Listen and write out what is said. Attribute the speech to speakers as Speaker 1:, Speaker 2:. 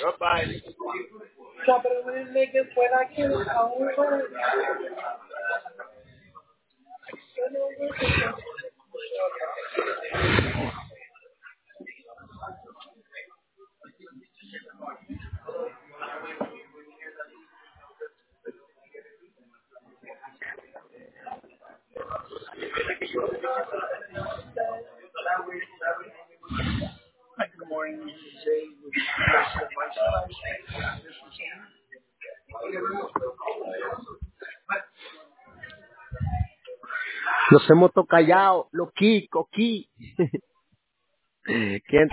Speaker 1: Drop it with niggas when I get it over. Good morning, this is Jay with
Speaker 2: Nos hemos tocado, loqui, coqui. ¿Quién